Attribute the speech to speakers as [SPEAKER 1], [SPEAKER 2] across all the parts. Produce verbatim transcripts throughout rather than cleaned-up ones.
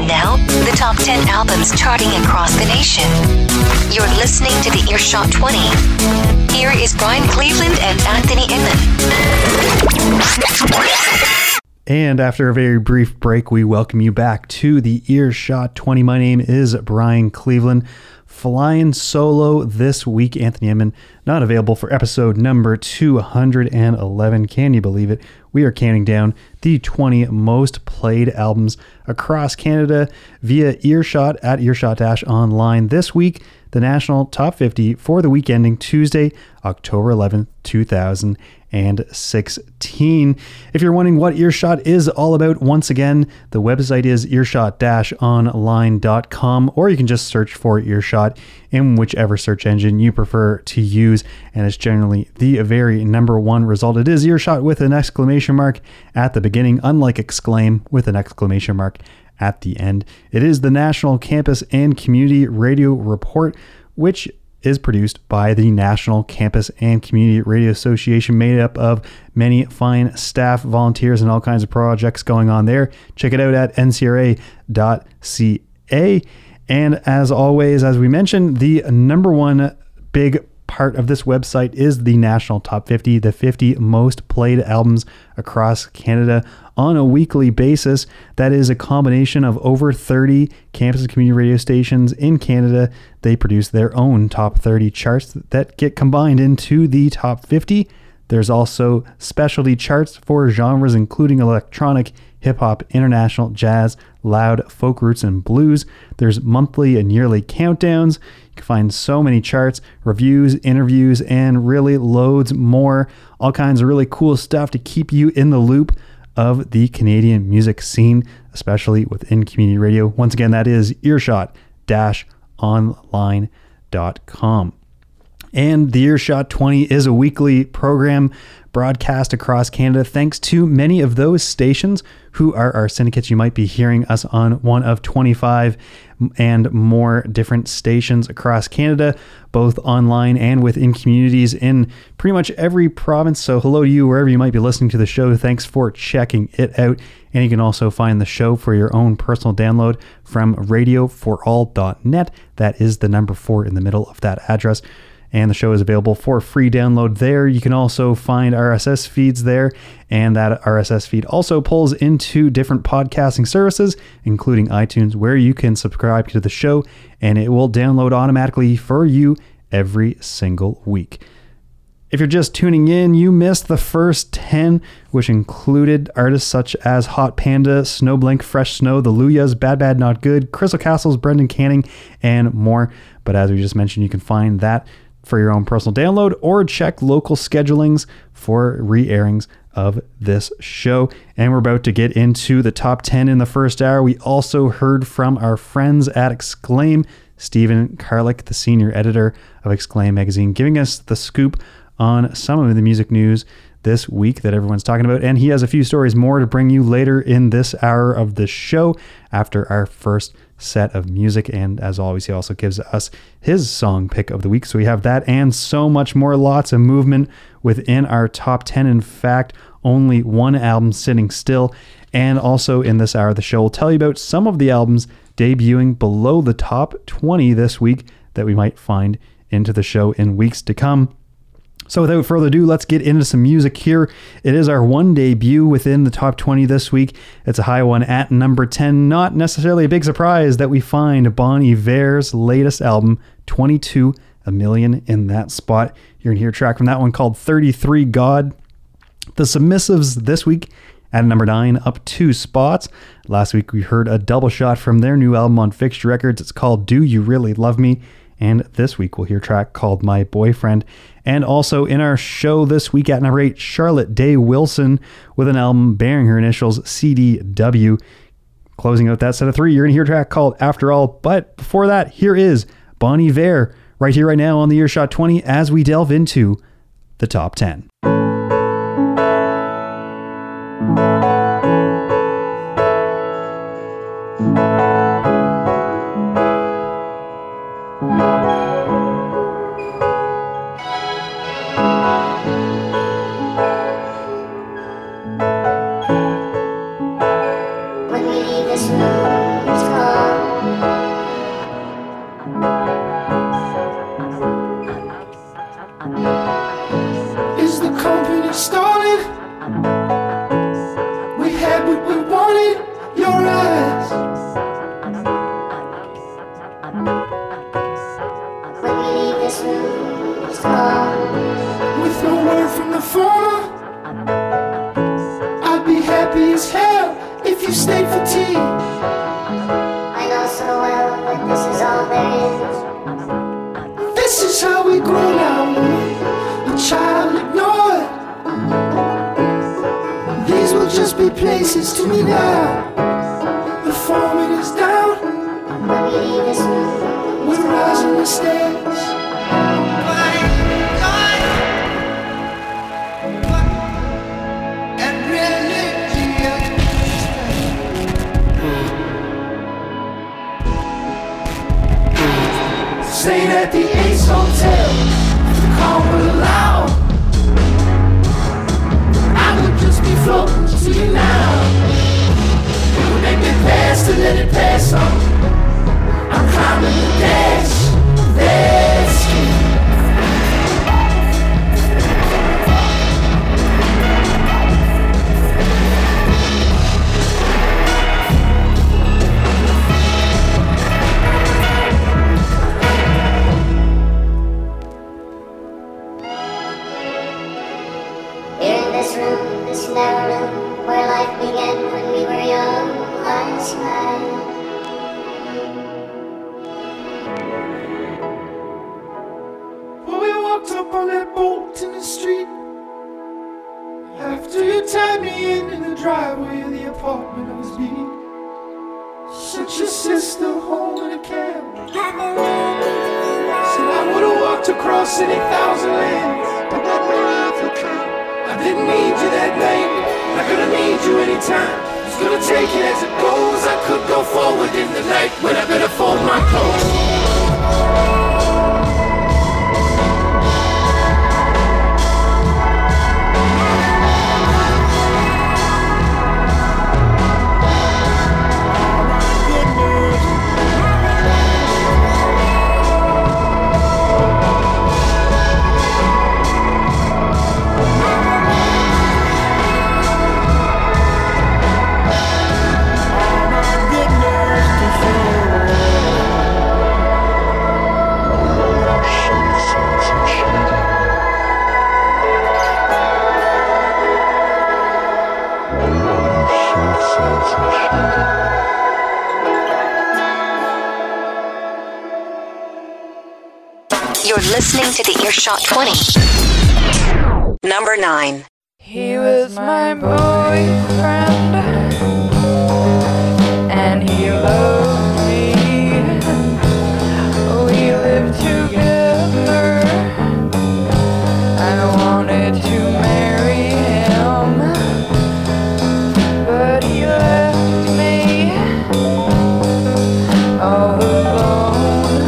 [SPEAKER 1] now, the top ten albums charting across the nation. You're listening to the Earshot twenty. Here is Brian Cleveland and Anthony Inman.
[SPEAKER 2] And after a very brief break, we welcome you back to the Earshot twenty. My name is Brian Cleveland. Flying solo this week, Anthony Inman, not available for episode number two hundred eleven. Can you believe it? We are counting down the twenty most played albums across Canada via Earshot at Earshot-Online. This week, the National Top fifty for the week ending Tuesday, October eleventh, two thousand sixteen. If you're wondering what Earshot is all about, once again, the website is earshot dash online dot com, or you can just search for Earshot in whichever search engine you prefer to use, and it's generally the very number one result. It is Earshot with an exclamation mark at the beginning, unlike Exclaim with an exclamation mark at the end. It is the National Campus and Community Radio Report, which is produced by the National Campus and Community Radio Association, made up of many fine staff, volunteers, and all kinds of projects going on there. Check it out at N C R A dot C A. And as always, as we mentioned, the number one big part of this website is the National Top fifty, the fifty most played albums across Canada on a weekly basis. That is a combination of over thirty campus and community radio stations in Canada. They produce their own top thirty charts that get combined into the top fifty. There's also specialty charts for genres including electronic, hip-hop, international, jazz, loud, folk roots, and blues. There's monthly and yearly countdowns. You can find so many charts, reviews, interviews, and really loads more. All kinds of really cool stuff to keep you in the loop of the Canadian music scene, especially within community radio. Once again, that is earshot dash online dot com. And the Earshot twenty is a weekly program broadcast across Canada thanks to many of those stations who are our syndicates. You might be hearing us on one of twenty-five and more different stations across Canada, both online and within communities in pretty much every province. So hello to you wherever you might be listening to the show. Thanks for checking it out. And you can also find the show for your own personal download from radio for all dot net. That is the number four in the middle of that address. And the show is available for free download there. You can also find R S S feeds there, and that R S S feed also pulls into different podcasting services, including iTunes, where you can subscribe to the show, and it will download automatically for you every single week. If you're just tuning in, you missed the first ten, which included artists such as Hot Panda, Snowblink, Fresh Snow, The Luyas, Bad Bad Not Good, Crystal Castles, Brendan Canning, and more. But as we just mentioned, you can find that for your own personal download, or check local schedulings for re-airings of this show. And we're about to get into the top ten in the first hour. We also heard from our friends at Exclaim, Stephen Karlik, the senior editor of Exclaim magazine, giving us the scoop on some of the music news this week that everyone's talking about. And he has a few stories more to bring you later in this hour of the show after our first set of music. And as always, he also gives us his song pick of the week. So we have that and so much more. Lots of movement within our top ten. In fact, only one album sitting still. And also in this hour of the show, we'll tell you about some of the albums debuting below the top twenty this week that we might find into the show in weeks to come. So without further ado, let's get into some music here. It is our one debut within the top twenty this week. It's a high one at number ten. Not necessarily a big surprise that we find Bon Iver's latest album, twenty-two, a million, in that spot. You're going to hear a track from that one called thirty-three God. The Submissives this week at number nine, up two spots. Last week we heard a double shot from their new album on Fixture Records. It's called Do You Really Love Me? And this week we'll hear a track called My Boyfriend. And also in our show this week at number eight, Charlotte Day Wilson with an album bearing her initials C D W. Closing out that set of three, you're going to hear a track called After All. But before that, here is Bon Iver right here, right now on the Earshot twenty as we delve into the top ten.
[SPEAKER 3] When we leave this room, it's cold. We wanted your eyes.
[SPEAKER 4] When we leave this room, it's gone.
[SPEAKER 3] With no word from the phone, I'd be happy as hell if you stayed for tea.
[SPEAKER 4] I know so well that this is all there is.
[SPEAKER 3] This is how we grow now, a child ignored. These will just be places to me now. The foreman is down.
[SPEAKER 4] When we leave this room,
[SPEAKER 3] We're rising the stairs. Staying at the Ace Hotel, if the call would allow, I would just be floating to you now. It would make me pass to let it pass on. I'm climbing the dash, that's it.
[SPEAKER 4] here in this room, this narrow room, where life began when we were young, last night.
[SPEAKER 3] When we walked up on that boat in the street, after you tied me in in the driveway of the apartment I was being, sent your sister home in a cab. Said I would've walked across any thousand lands. I didn't need you that night, not gonna need you anytime. Just gonna take it as it goes. I could go forward in the night, but I better fold my clothes.
[SPEAKER 1] You're listening to the Earshot twenty. Number nine.
[SPEAKER 5] He was my boyfriend, and he loved me. We lived together. I wanted to marry him, but he left me all alone.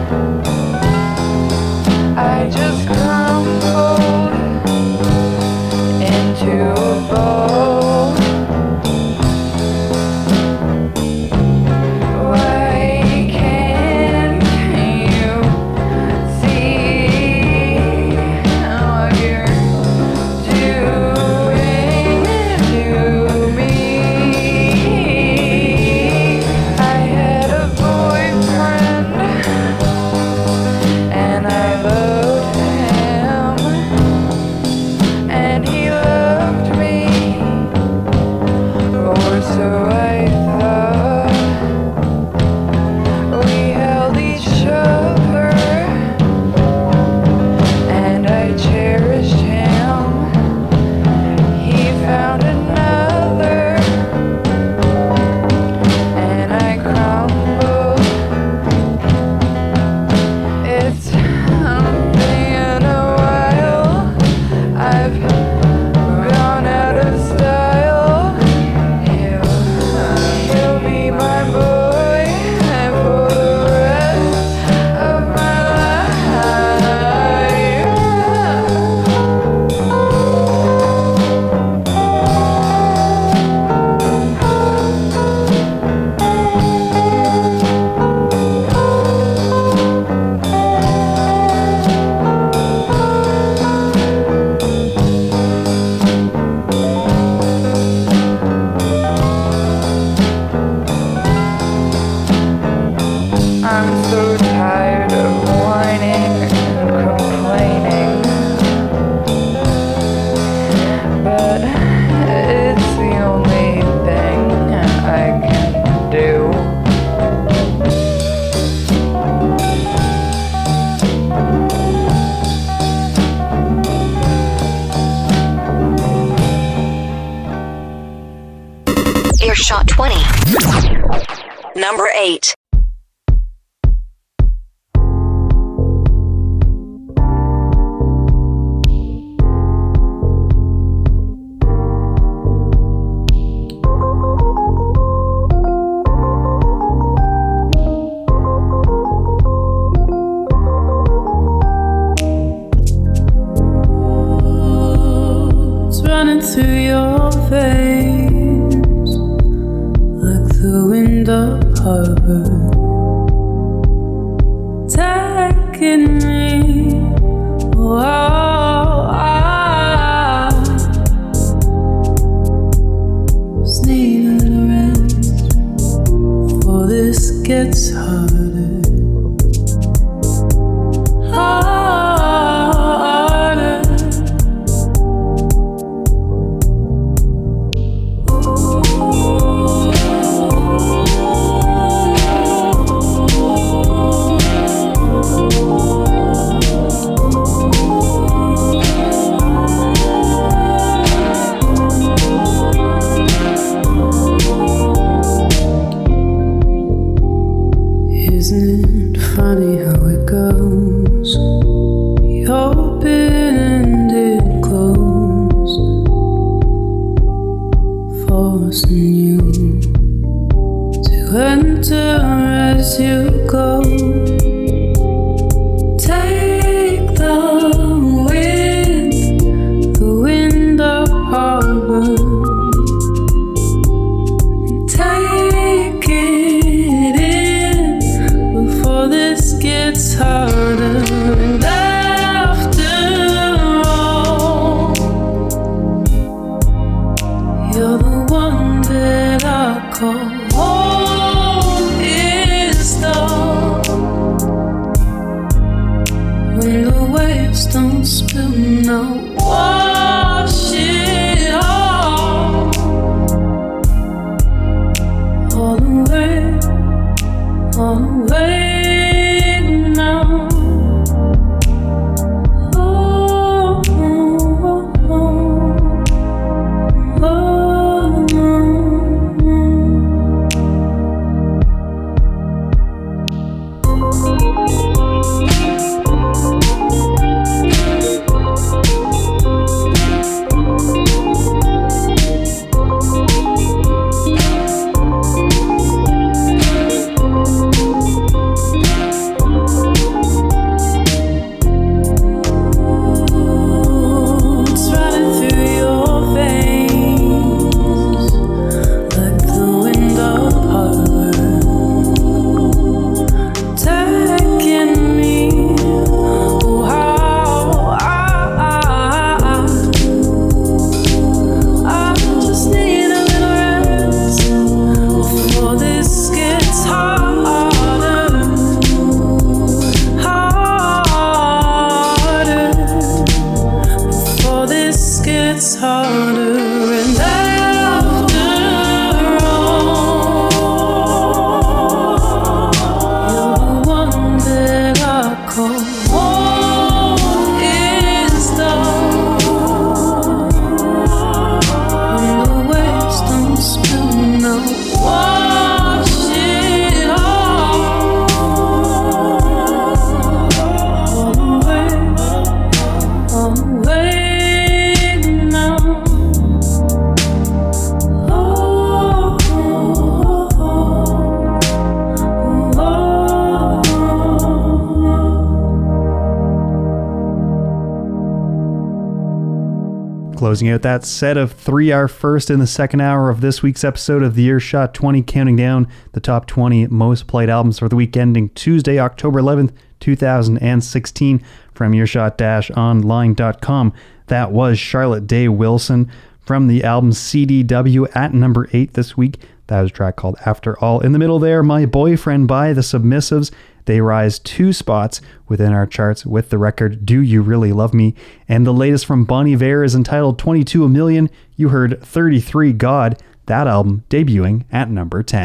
[SPEAKER 5] I just crumbled into a ball.
[SPEAKER 1] twenty. Number eight.
[SPEAKER 6] Through your veins, like the wind of harbor, taking me. Oh, I just need a little rest, for this gets harder, harder. Isn't it funny how it goes? You open and it closes, forcing you to enter as you go. Take the wind, the wind of harbor. Take it in before this gets harder. And after all, you're the one that I call home. Is the when the waves don't spill, no, wash it all, all the way, all the way.
[SPEAKER 2] Closing out that set of three, our first in the second hour of this week's episode of the Earshot twenty, counting down the top twenty most played albums for the week ending Tuesday, October eleventh, two thousand sixteen from earshot dash online dot com. That was Charlotte Day Wilson from the album C D W at number eight this week. That was a track called After All. In the middle there, My Boyfriend by The Submissives. They rise two spots within our charts with the record Do You Really Love Me? And the latest from Bon Iver is entitled twenty-two a million. You heard thirty-three God, that album debuting at number ten.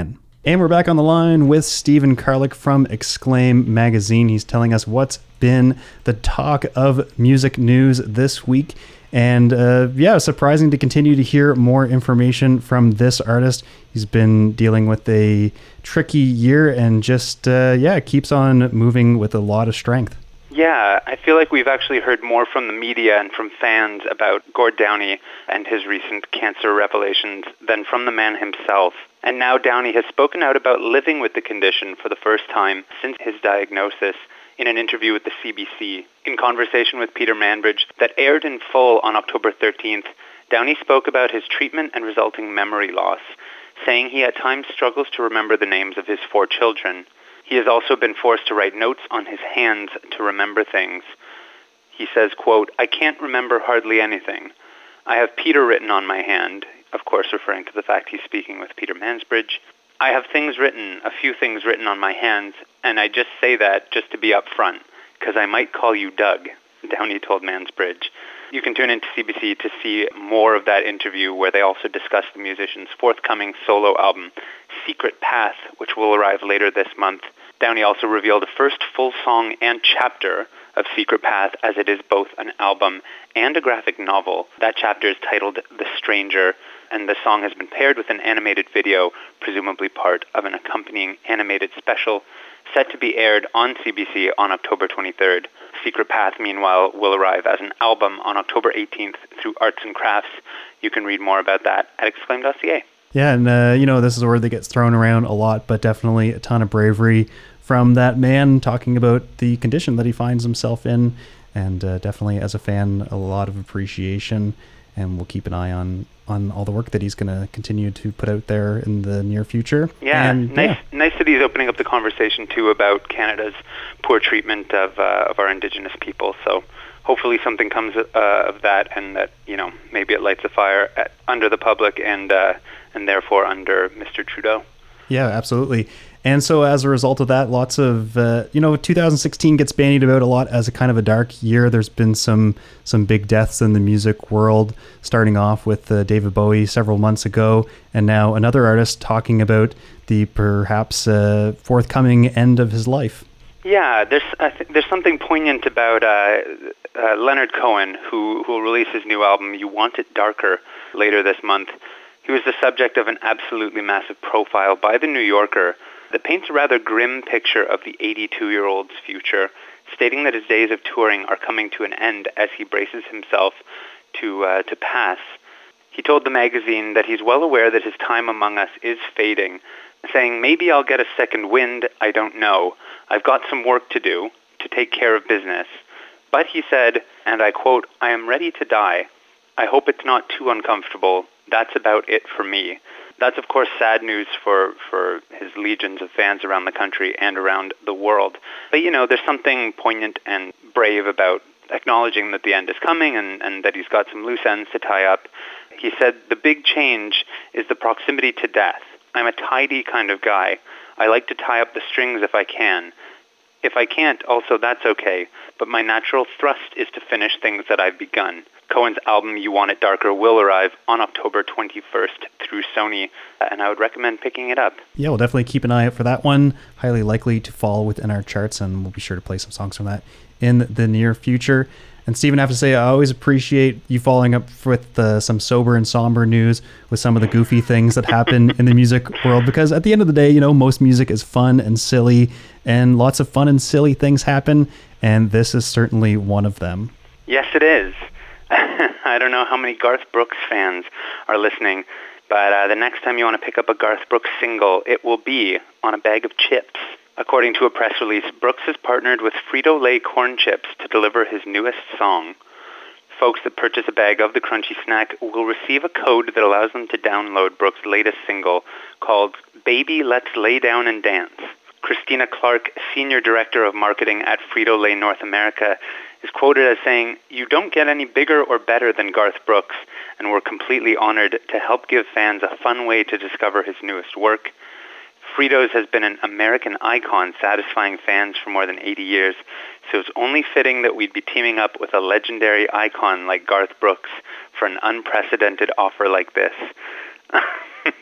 [SPEAKER 2] And we're back on the line with Stephen Karlik from Exclaim Magazine. He's telling us what's been the talk of music news this week. And uh, yeah, surprising to continue to hear more information from this artist. He's been dealing with a tricky year and just, uh, yeah, keeps on moving with a lot of strength.
[SPEAKER 7] Yeah, I feel like we've actually heard more from the media and from fans about Gord Downie and his recent cancer revelations than from the man himself. And now Downie has spoken out about living with the condition for the first time since his diagnosis in an interview with the C B C. In conversation with Peter Manbridge that aired in full on October thirteenth, Downie spoke about his treatment and resulting memory loss, saying he at times struggles to remember the names of his four children. He has also been forced to write notes on his hands to remember things. He says, quote, "I can't remember hardly anything. I have Peter written on my hand," of course referring to the fact he's speaking with Peter Mansbridge. "I have things written, a few things written on my hands, and I just say that just to be upfront, because I might call you Doug," Downie told Mansbridge. You can tune into C B C to see more of that interview where they also discuss the musician's forthcoming solo album, Secret Path, which will arrive later this month. Downie also revealed the first full song and chapter of Secret Path, as it is both an album and a graphic novel. That chapter is titled The Stranger, and the song has been paired with an animated video, presumably part of an accompanying animated special, set to be aired on C B C on October twenty-third. Secret Path, meanwhile, will arrive as an album on October eighteenth through Arts and Crafts. You can read more about that at exclaim dot c a.
[SPEAKER 2] Yeah, and uh, you know, this is a word that gets thrown around a lot, but definitely a ton of bravery from that man talking about the condition that he finds himself in, and uh, definitely as a fan, a lot of appreciation, and we'll keep an eye on on all the work that he's going to continue to put out there in the near future.
[SPEAKER 7] Yeah,
[SPEAKER 2] and,
[SPEAKER 7] nice
[SPEAKER 2] yeah.
[SPEAKER 7] nice that he's opening up the conversation, too, about Canada's poor treatment of uh, of our Indigenous people. So hopefully something comes uh, of that, and that, you know, maybe it lights a fire at, under the public and uh, and therefore under Mister Trudeau.
[SPEAKER 2] Yeah, absolutely. And so as a result of that, lots of, uh, you know, two thousand sixteen gets bandied about a lot as a kind of a dark year. There's been some some big deaths in the music world, starting off with uh, David Bowie several months ago, and now another artist talking about the perhaps uh, forthcoming end of his life.
[SPEAKER 7] Yeah, there's I th- there's something poignant about uh, uh, Leonard Cohen, who who will release his new album, You Want It Darker, later this month. He was the subject of an absolutely massive profile by The New Yorker that paints a rather grim picture of the eighty-two-year-old's future, stating that his days of touring are coming to an end as he braces himself to uh, to pass. He told the magazine that he's well aware that his time among us is fading, saying, "Maybe I'll get a second wind, I don't know. I've got some work to do, to take care of business. But," he said, and I quote, "I am ready to die. I hope it's not too uncomfortable. That's about it for me." That's, of course, sad news for, for his legions of fans around the country and around the world. But, you know, there's something poignant and brave about acknowledging that the end is coming and, and that he's got some loose ends to tie up. He said, "The big change is the proximity to death. I'm a tidy kind of guy. I like to tie up the strings if I can. If I can't, also that's okay, but my natural thrust is to finish things that I've begun." Cohen's album, You Want It Darker, will arrive on October twenty-first through Sony, and I would recommend picking it up.
[SPEAKER 2] Yeah, we'll definitely keep an eye out for that one. Highly likely to fall within our charts, and we'll be sure to play some songs from that in the near future. And Stephen, I have to say, I always appreciate you following up with uh, some sober and somber news with some of the goofy things that happen in the music world, because at the end of the day, you know, most music is fun and silly, and lots of fun and silly things happen, and this is certainly one of them.
[SPEAKER 7] Yes, it is. I don't know how many Garth Brooks fans are listening, but uh, the next time you want to pick up a Garth Brooks single, it will be on a bag of chips. According to a press release, Brooks has partnered with Frito-Lay corn chips to deliver his newest song. Folks that purchase a bag of the crunchy snack will receive a code that allows them to download Brooks' latest single called Baby Let's Lay Down and Dance. Christina Clark, Senior Director of Marketing at Frito-Lay North America, is quoted as saying, "You don't get any bigger or better than Garth Brooks, and we're completely honored to help give fans a fun way to discover his newest work. Fritos has been an American icon satisfying fans for more than eighty years, so it's only fitting that we'd be teaming up with a legendary icon like Garth Brooks for an unprecedented offer like this."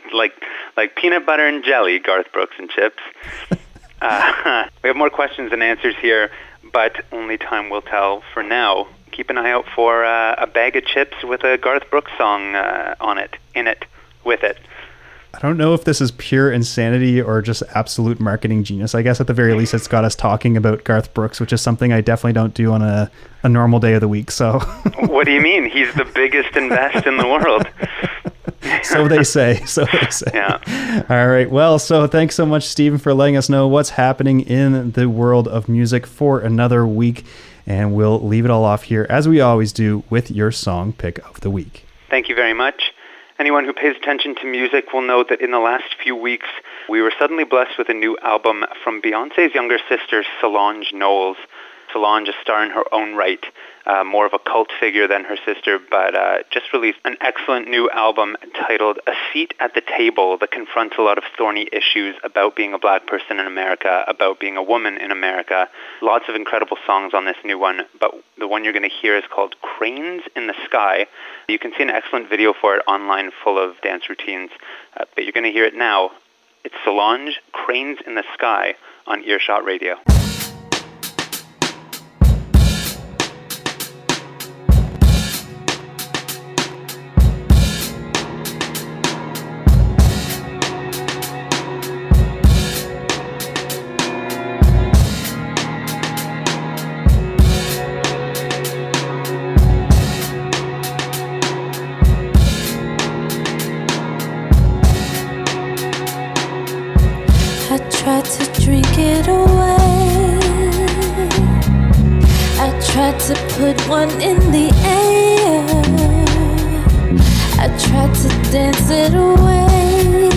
[SPEAKER 7] like like peanut butter and jelly, Garth Brooks and chips. Uh, we have more questions and answers here, but only time will tell. For now, keep an eye out for uh, a bag of chips with a Garth Brooks song uh, on it, in it, with it.
[SPEAKER 2] I don't know if this is pure insanity or just absolute marketing genius. I guess at the very least it's got us talking about Garth Brooks, which is something I definitely don't do on a, a normal day of the week. So
[SPEAKER 7] what do you mean? He's the biggest and best in the world.
[SPEAKER 2] So they say. So they say.
[SPEAKER 7] Yeah.
[SPEAKER 2] All right. Well, so thanks so much, Stephen, for letting us know what's happening in the world of music for another week. And we'll leave it all off here, as we always do, with your song pick of the week.
[SPEAKER 7] Thank you very much. Anyone who pays attention to music will know that in the last few weeks, we were suddenly blessed with a new album from Beyoncé's younger sister, Solange Knowles. Solange, a star in her own right, uh, more of a cult figure than her sister, but uh, just released an excellent new album titled A Seat at the Table that confronts a lot of thorny issues about being a black person in America, about being a woman in America. Lots of incredible songs on this new one, but the one you're going to hear is called Cranes in the Sky. You can see an excellent video for it online full of dance routines, uh, but you're going to hear it now. It's Solange, Cranes in the Sky on Earshot Radio.
[SPEAKER 6] Tried to drink it away. I tried to put one in the air. I tried to dance it away.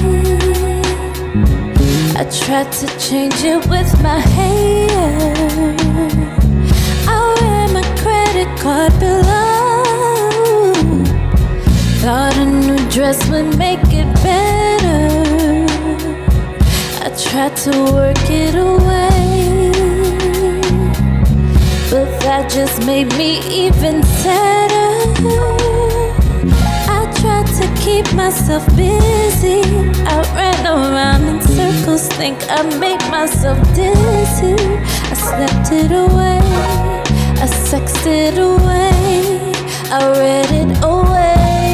[SPEAKER 6] I tried to change it with my hair. I ran my credit card below. Thought a new dress would make it better. I tried to work it away, but that just made me even sadder. I tried to keep myself busy. I ran around in circles, think I made myself dizzy. I slept it away, I sexed it away, I read it away.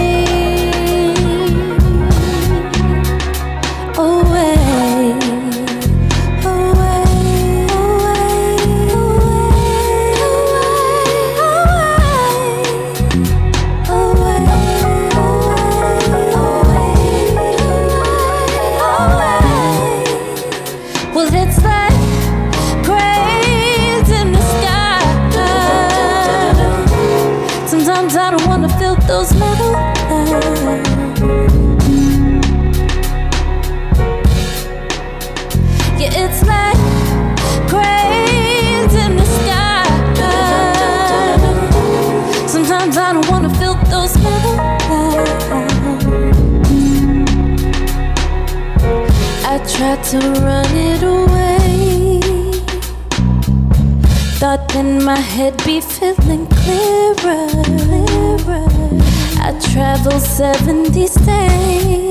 [SPEAKER 6] Those metal lines. Yeah, it's like cranes in the sky. Sometimes I don't wanna feel those metal lines. I tried to run it away. Thought then my head be feeling clearer, clearer. I traveled seventy states.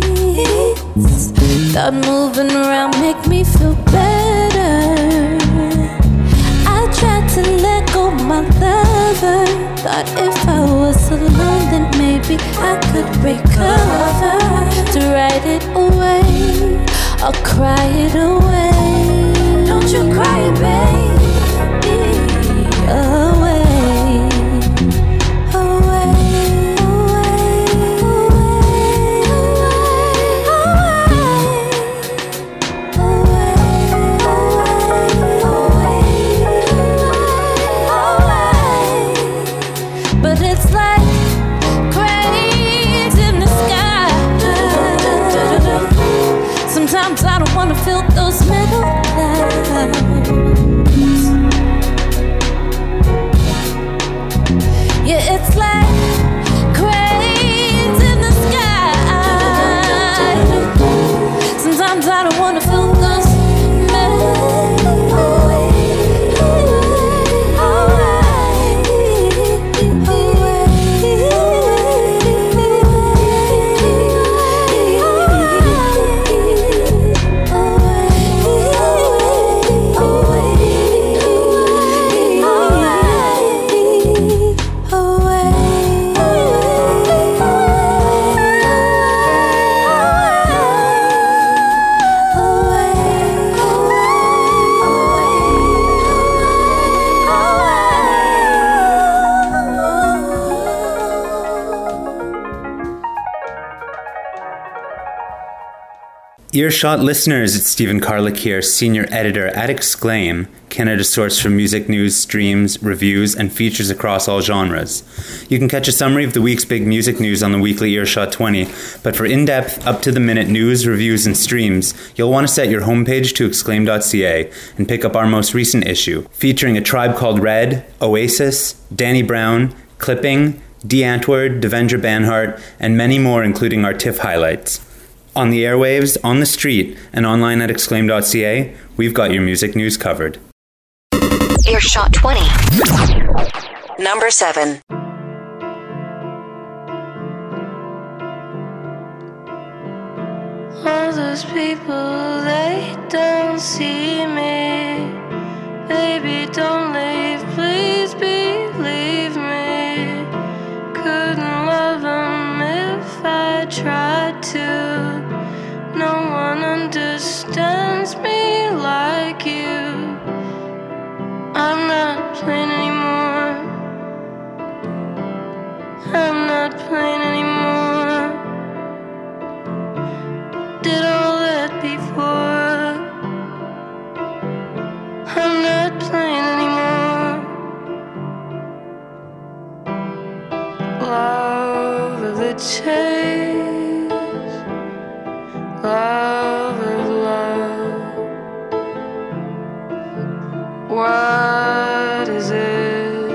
[SPEAKER 6] Thought moving around make me feel better. I tried to let go my lover. Thought if I was alone then maybe I could recover. To write it away, I'll cry it away. Don't you cry, baby. Away. Sometimes I don't wanna feel those metal lines. Yeah, it's like cranes in the sky. Sometimes I don't wanna feel those metal lines.
[SPEAKER 8] Earshot listeners, it's Stephen Carlick here, Senior Editor at Exclaim, Canada's source for music news, streams, reviews, and features across all genres. You can catch a summary of the week's big music news on the weekly Earshot twenty, but for in-depth, up-to-the-minute news, reviews, and streams, you'll want to set your homepage to exclaim dot c a and pick up our most recent issue, featuring A Tribe Called Red, Oasis, Danny Brown, Clipping, D. Antwoord, Devendra Banhart, and many more, including our TIFF highlights. On the airwaves, on the street, and online at exclaim dot c a, we've got your music news covered.
[SPEAKER 1] Earshot twenty. Number seven.
[SPEAKER 5] All those people, they don't see me. Baby, don't leave, please believe me. Couldn't love them if I tried to. No one understands me like you. I'm not playing anymore. I'm not playing anymore. Did all that before. I'm not playing anymore. Love of the chase. Love of love. What is it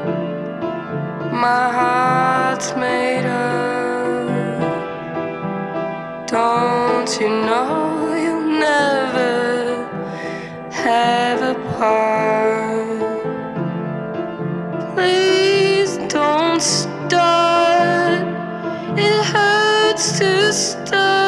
[SPEAKER 5] my heart's made of? Don't you know you'll never have a part? Please don't start. It hurts to start.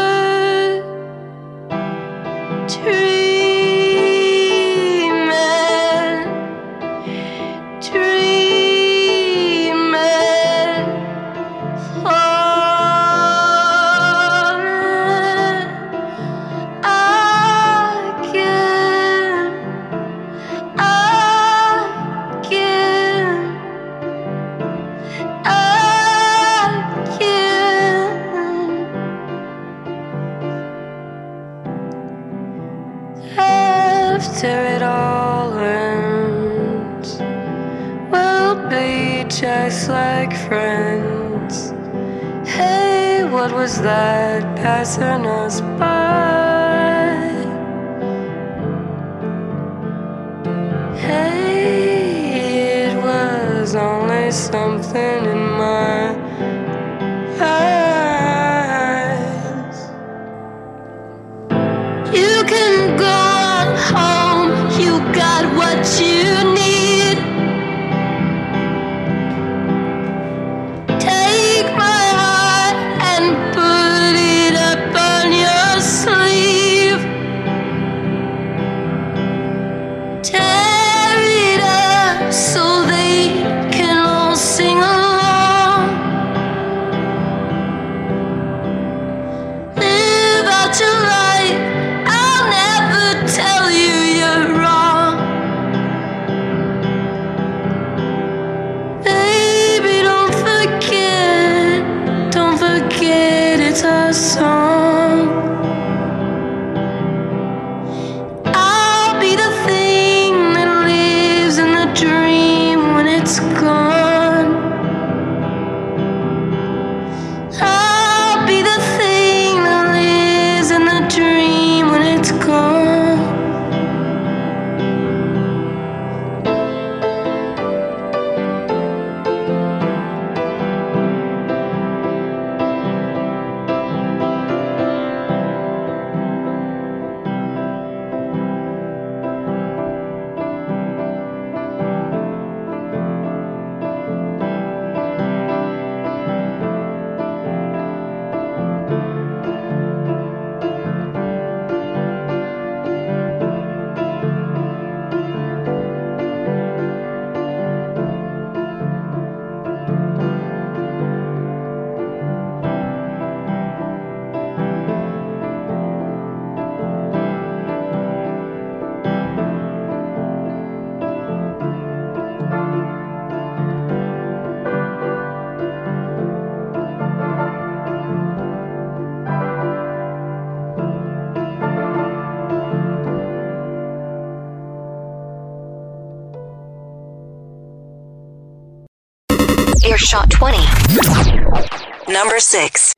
[SPEAKER 5] After it all ends, we'll be just like friends. Hey, what was that passing us by? Hey, it was only something in my eyes. You can go home, you got what you need. Take my heart and put it up on your sleeve. Tear it up so they can all sing along. Live out your life, I'll never tell you you're wrong.
[SPEAKER 1] Earshot twenty. Number six.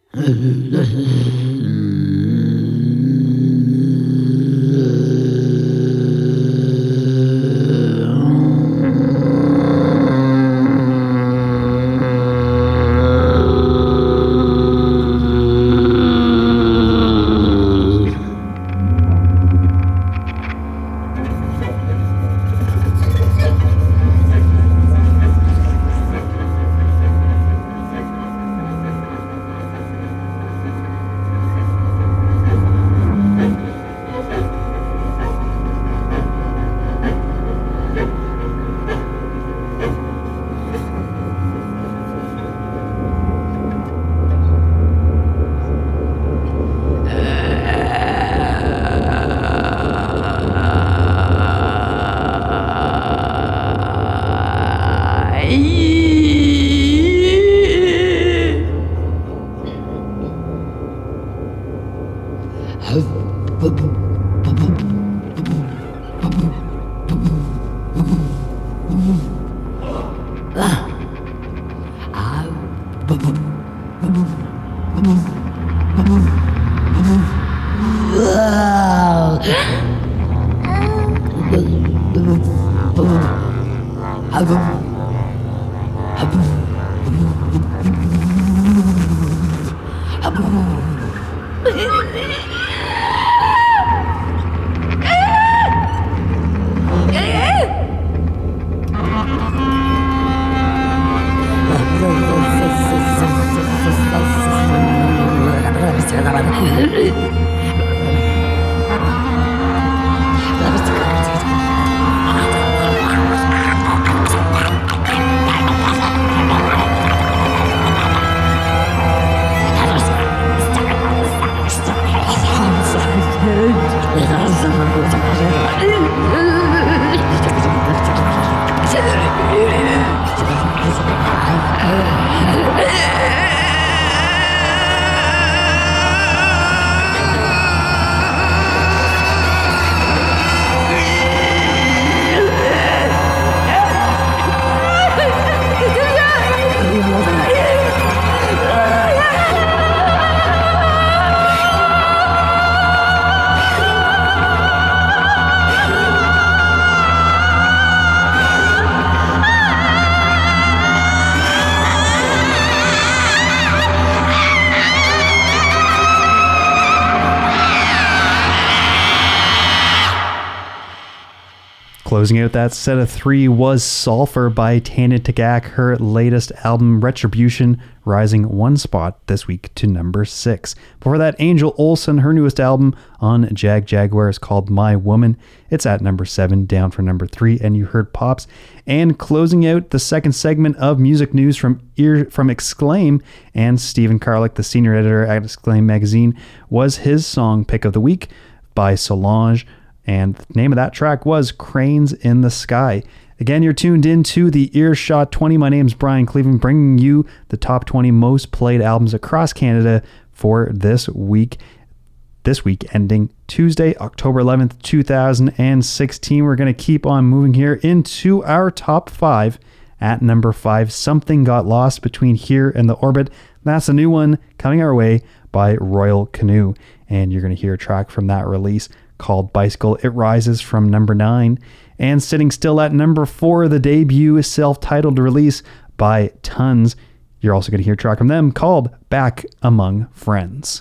[SPEAKER 2] Closing out that set of three was Sulphur by Tanya Tagaq, her latest album Retribution, rising one spot this week to number six. Before that, Angel Olsen, her newest album on Jag Jaguar is called My Woman. It's at number seven, down from number three, and you heard Pops. And closing out the second segment of music news from Ear from Exclaim, and Stephen Karlik, the senior editor at Exclaim magazine, was his song pick of the week by Solange. And the name of that track was Cranes in the Sky. Again, you're tuned in to the Earshot twenty. My name's Brian Cleveland, bringing you the top twenty most played albums across Canada for this week. This week ending Tuesday, October eleventh, two thousand sixteen. We're going to keep on moving here into our top five. At number five, Something Got Lost Between Here and the Orbit. That's a new one coming our way by Royal Canoe. And you're going to hear a track from that release called Bicycle. It rises from number nine. And sitting still at number four, the debut self-titled release by Tons. You're also going to hear a track from them called Back Among Friends.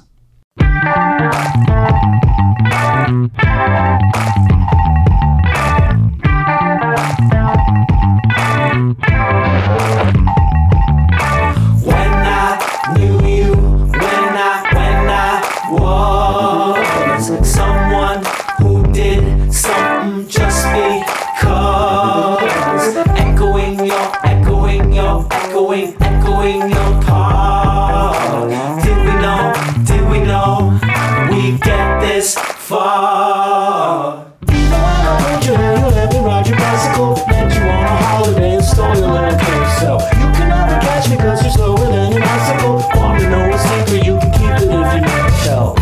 [SPEAKER 3] When I knew you, when I, when I was someone who did something just because, echoing your, echoing your, echoing, echoing your part. Did we know, did we know we get this far? Even when I told you how you let me ride your bicycle, met you on a holiday and stole your little carousel. You can never catch me cause you're slower than an icicle. Want to know a secret, you can keep it if you never tell.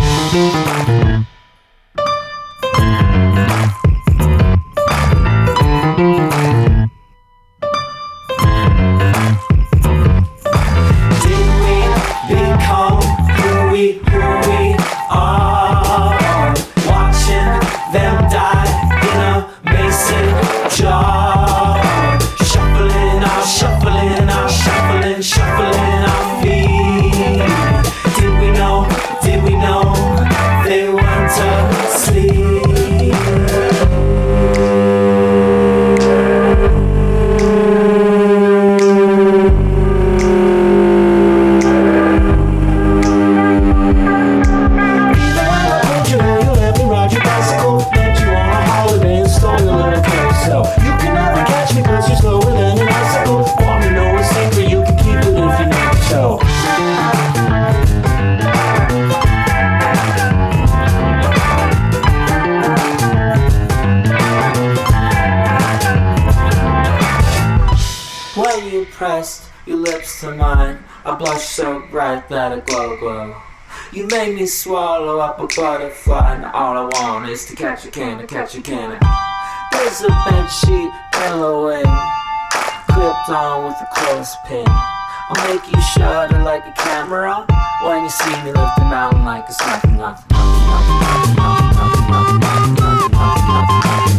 [SPEAKER 3] pressed your lips to mine. I blush so bright that I glow, glow. You made me swallow up a butterfly, and all I want is to catch a can, to catch a can. There's a bed sheet billowing, clipped on with a clothespin. I'll make you shudder like a camera when you see me lift a mountain like it's nothing, nothing, nothing, nothing, nothing, nothing, nothing, nothing, nothing, nothing, nothing,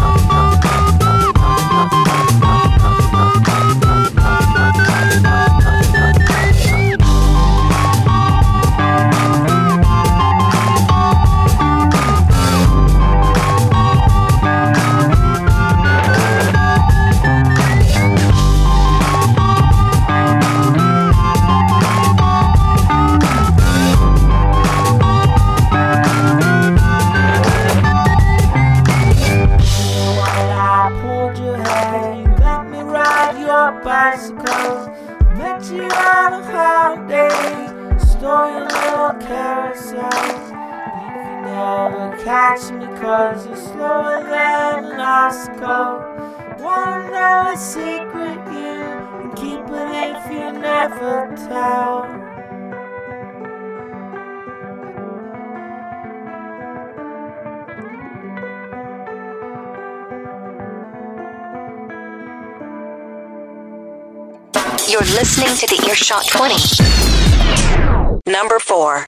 [SPEAKER 3] bicycles, met you on a holiday, stole your little carousels. You can never catch me cause you're slower than an icicle. Wanna know a secret you can keep it if you never tell.
[SPEAKER 1] You're listening to the Earshot twenty. Number four.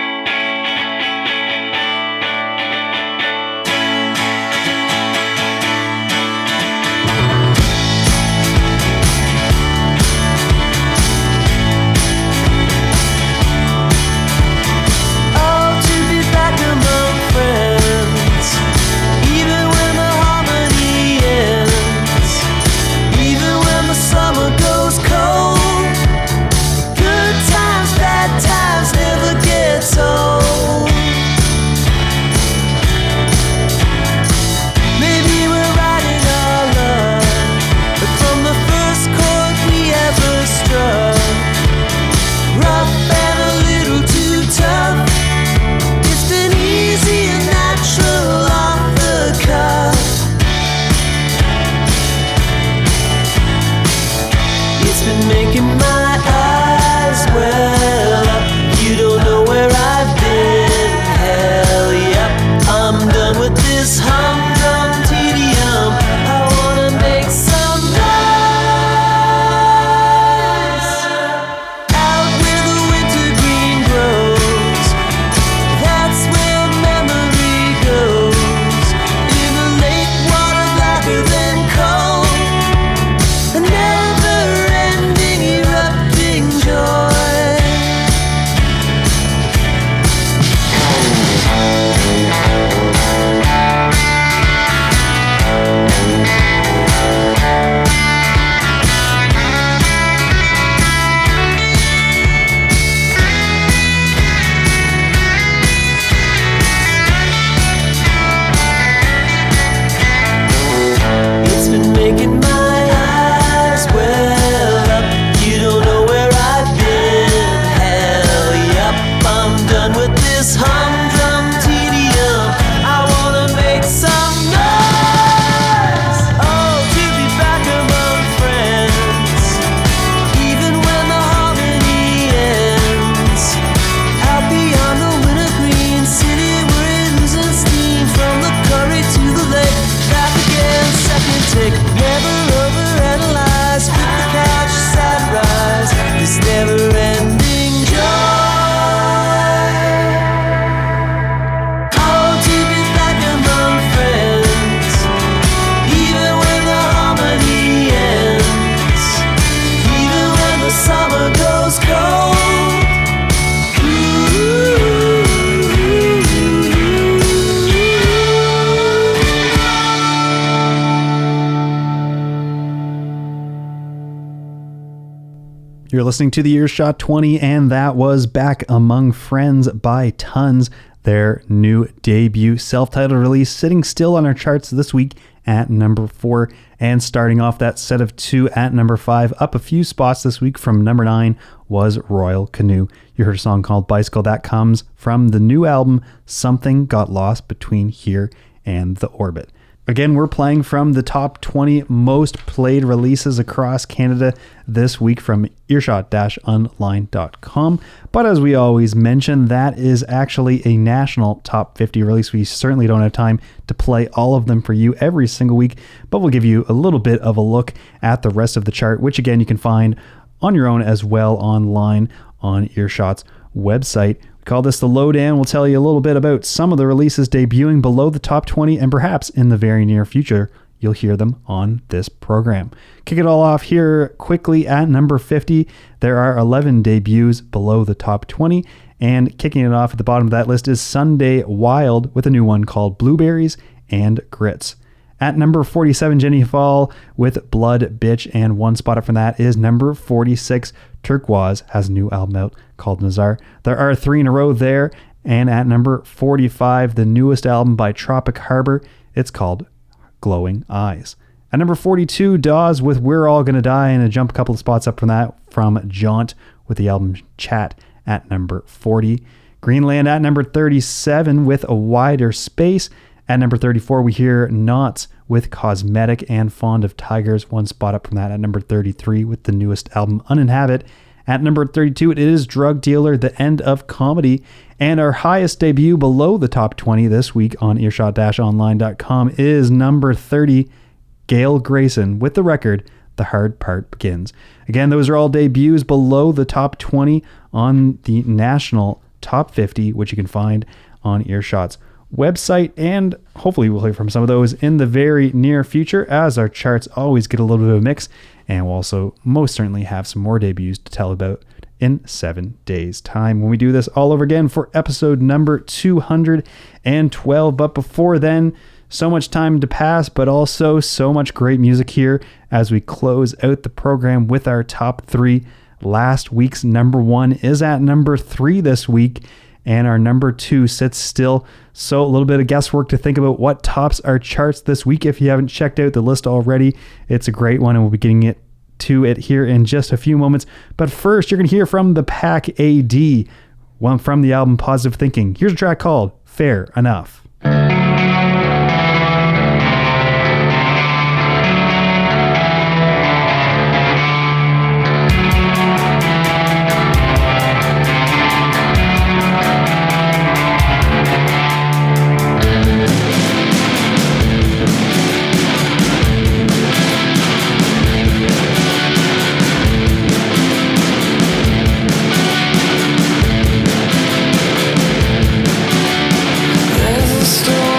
[SPEAKER 2] You're listening to the Earshot twenty, and that was Back Among Friends by Tons, their new debut self-titled release, sitting still on our charts this week at number four, and starting off that set of two at number five, up a few spots this week from number nine, was Royal Canoe. You heard a song called Bicycle. That comes from the new album, Something Got Lost Between Here and the Orbit. Again, we're playing from the top twenty most played releases across Canada this week from earshot dash online dot com. But as we always mention, that is actually a national top fifty release. We certainly don't have time to play all of them for you every single week, but we'll give you a little bit of a look at the rest of the chart, which again, you can find on your own as well online on Earshot's website. Call this the Lowdown. We'll tell you a little bit about some of the releases debuting below the top twenty, and perhaps in the very near future, you'll hear them on this program. Kick it all off here quickly at number fifty. There are eleven debuts below the top twenty, and kicking it off at the bottom of that list is Sunday Wild with a new one called Blueberries and Grits. At number forty-seven, Jenny Fall with Blood Bitch, and one spot up from that is number forty-six, Turquoise has a new album out called Nazar. There are three in a row there, and at number forty-five, the newest album by Tropic Harbor, it's called Glowing Eyes. At number forty-two, Dawes with We're All Gonna Die, and a jump a couple of spots up from that from Jaunt with the album Chat at number forty. Greenland at number thirty-seven with A Wider Space. At number thirty-four, we hear Knots with Cosmetic, and Fond of Tigers, one spot up from that at number thirty-three with the newest album Uninhabit. At number thirty-two, it is Drug Dealer, The End of Comedy. And our highest debut below the top twenty this week on earshot dash online dot com is number thirty, Gail Grayson with the record The Hard Part Begins. Again, those are all debuts below the top twenty on the national top fifty, which you can find on Earshot's website, and hopefully we'll hear from some of those in the very near future, as our charts always get a little bit of a mix, and we'll also most certainly have some more debuts to tell about in seven days time when we do this all over again for episode number two hundred twelve. But before then, so much time to pass, but also so much great music here as we close out the program with our top three. Last week's number one is at number three this week, and our number two sits still. So a little bit of guesswork to think about what tops our charts this week. If you haven't checked out the list already, it's a great one, and we'll be getting it to it here in just a few moments. But first, you're going to hear from the Pack A D, one from the album Positive Thinking. Here's a track called Fair Enough.
[SPEAKER 3] There's a story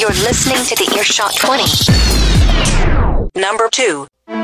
[SPEAKER 1] You're listening to the Earshot twenty. Number two.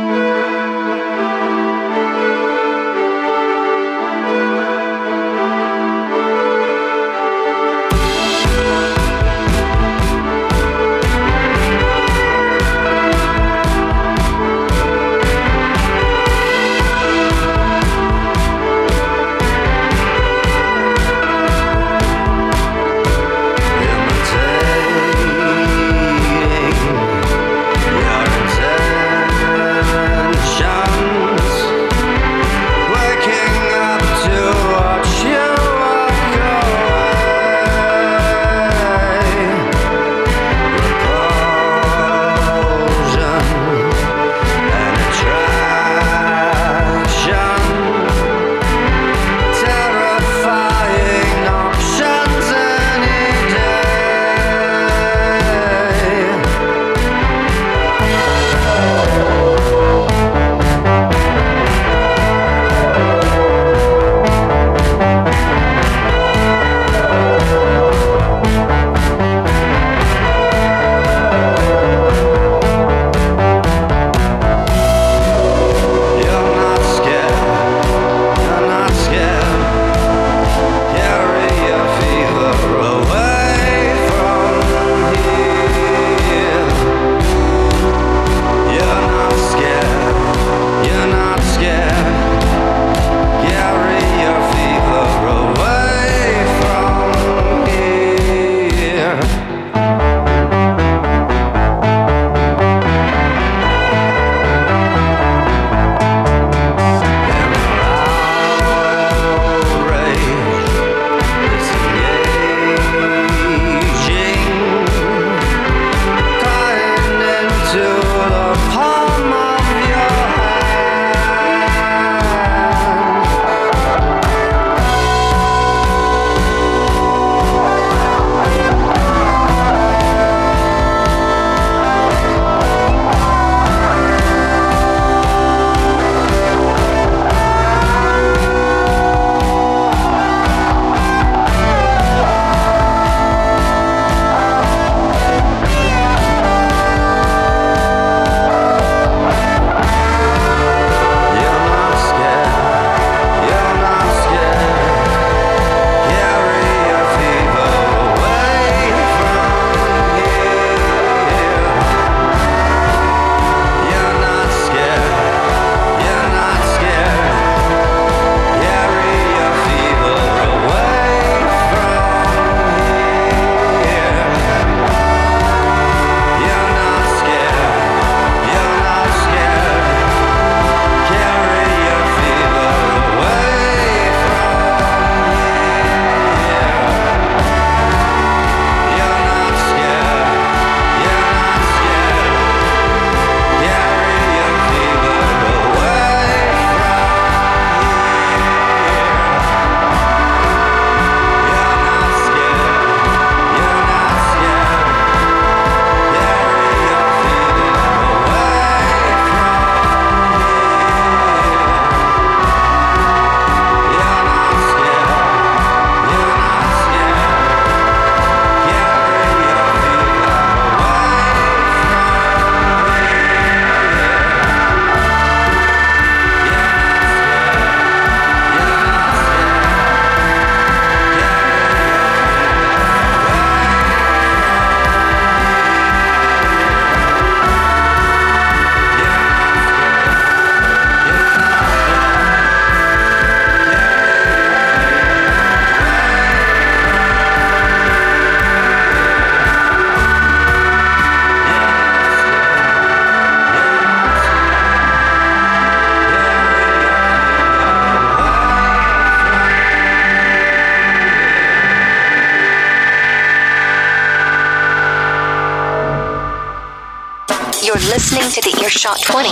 [SPEAKER 1] You're listening to the Earshot twenty.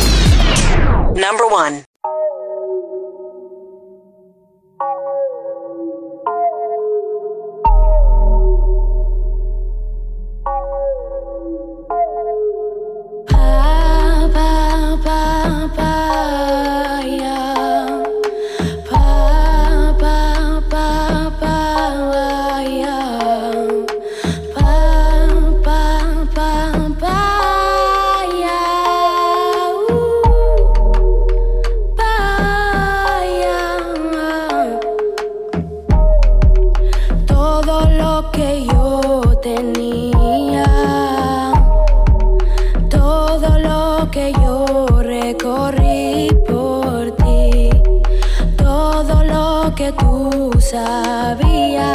[SPEAKER 1] Number one.
[SPEAKER 6] Bye. yo recorrí por ti, todo lo que tú sabías,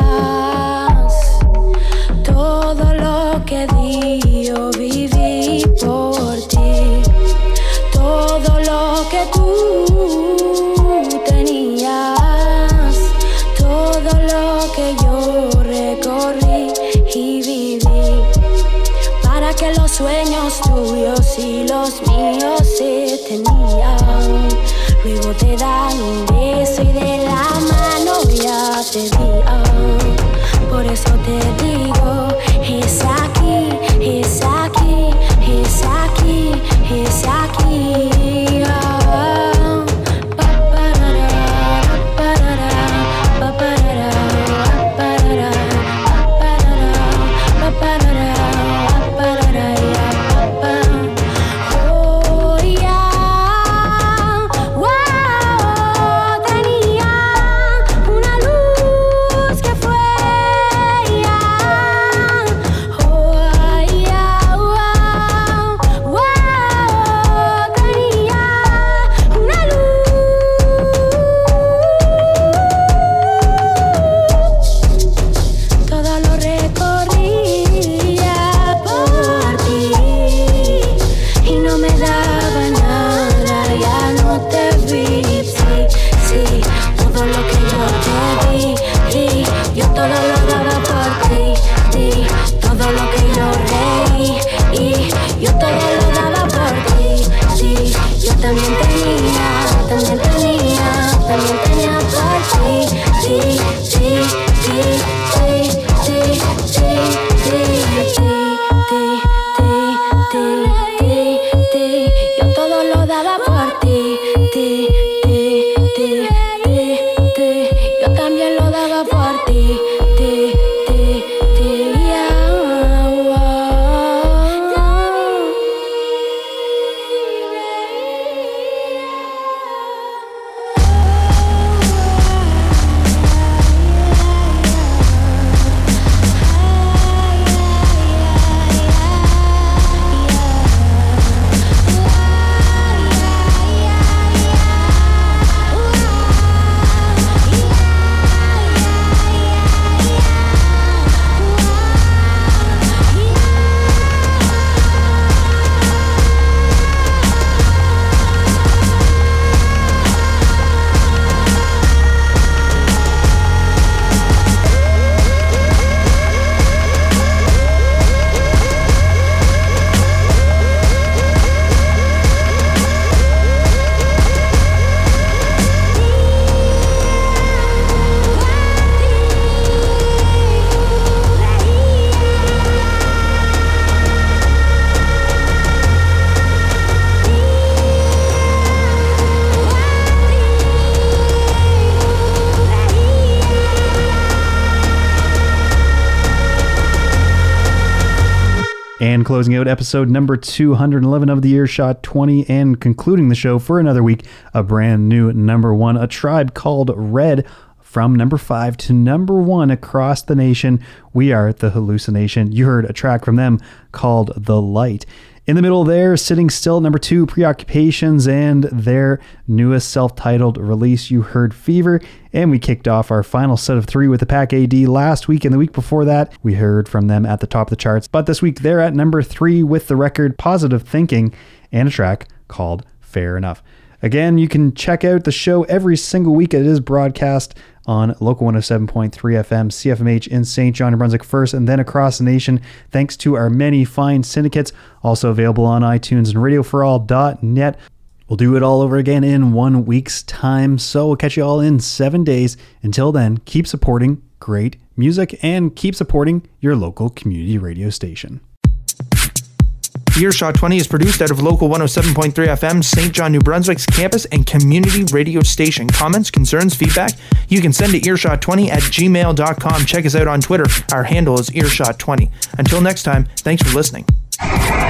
[SPEAKER 6] todo lo que di yo viví por ti, todo lo que tú tenías, todo lo que yo recorrí y viví, para que los sueños tuyos y los míos se tenían. Luego te dan un beso y de la mano ya te guían. Por eso te digo, es aquí, es aquí, es aquí, es aquí. Ah, pa, parará, pa, parará, pa, parará, pa, parará, pa, parará, pa, parará, pa, parará, ya, pa, pa. Oh, ya, wow, tenía una luz que fue ya. Oh, ya, wow, wow, tenía una luz. Todo lo recorría por ti y no me daba nada, ya no te vi. Sí, sí, todo lo que yo te di, di, yo todo lo daba por ti, di, todo lo que yo reí y yo todo lo daba por ti, sí, yo también tenía, también tenía, también tenía por ti, sí, sí, sí, sí, sí, sí, sí, sí, sí, sí, sí, yo todo lo daba por ti, ti, ti, ti, ti, ti, yo también lo daba por ti, ti, ti, ti, yeah,
[SPEAKER 2] And closing out episode number two hundred eleven of the Earshot twenty and concluding the show for another week, a brand new number one, A Tribe Called Red, from number five to number one across the nation. We are The Hallucination. You heard a track from them called The Light. In the middle there, sitting still, number two, Preoccupations, and their newest self-titled release, you heard Fever. And we kicked off our final set of three with the Pack A D last week, and the week before that, we heard from them at the top of the charts. But this week, they're at number three with the record Positive Thinking and a track called Fair Enough. Again, you can check out the show every single week. It is broadcast on Local one oh seven point three F M, C F M H in Saint John, New Brunswick first, and then across the nation, thanks to our many fine syndicates, also available on iTunes and radio for all dot net. We'll do it all over again in one week's time, so we'll catch you all in seven days. Until then, keep supporting great music and keep supporting your local community radio station.
[SPEAKER 9] Earshot twenty is produced out of Local one oh seven point three F M, Saint John, New Brunswick's campus and community radio station. Comments, concerns, feedback? You can send to earshot twenty at gmail dot com. Check us out on Twitter. Our handle is earshot twenty. Until next time, thanks for listening.